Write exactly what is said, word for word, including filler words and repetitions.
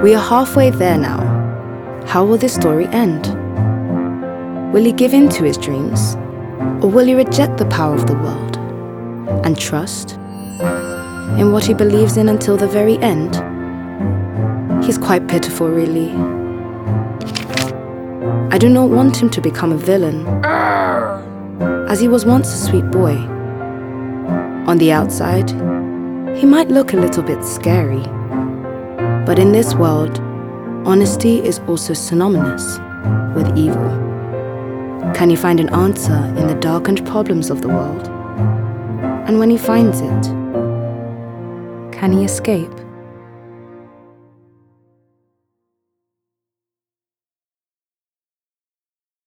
We are halfway there now. How will this story end? Will he give in to his dreams? Or will he reject the power of the world and trust in what he believes in until the very end? He's quite pitiful, really. I do not want him to become a villain, as he was once a sweet boy. On the outside, he might look a little bit scary, but in this world, honesty is also synonymous with evil. Can he find an answer in the darkened problems of the world? And when he finds it, can he escape?